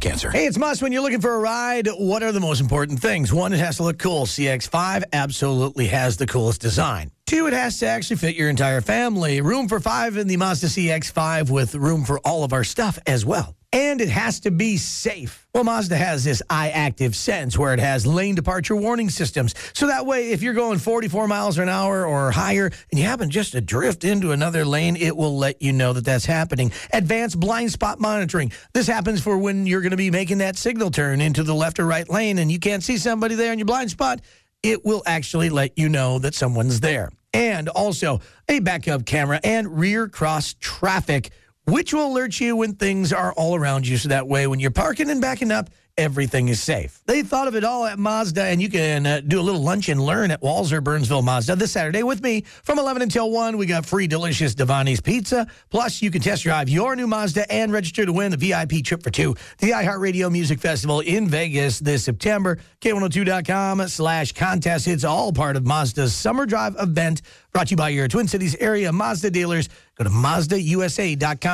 cancer. Hey, it's Musk. When you're looking for a ride, what are the most important things? One, it has to look cool. CX-5 absolutely has the coolest design. Two, it has to actually fit your entire family. Room for 5 in the Mazda CX-5 with room for all of our stuff as well. And it has to be safe. Well, Mazda has this iActive Sense where it has lane departure warning systems. So that way, if you're going 44 miles an hour or higher and you happen just to drift into another lane, it will let you know that that's happening. Advanced blind spot monitoring. This happens for when you're going to be making that signal turn into the left or right lane and you can't see somebody there in your blind spot. It will actually let you know that someone's there. And also a backup camera and rear cross traffic, which will alert you when things are all around you. So that way, when you're parking and backing up, everything is safe. They thought of it all at Mazda, and you can do a little lunch and learn at Walser Burnsville Mazda this Saturday with me from 11 until 1. We got free delicious Devani's Pizza. Plus, you can test drive your new Mazda and register to win the VIP trip for two. The iHeartRadio Music Festival in Vegas this September. K102.com/contest. It's all part of Mazda's Summer Drive event brought to you by your Twin Cities area Mazda dealers. Go to MazdaUSA.com.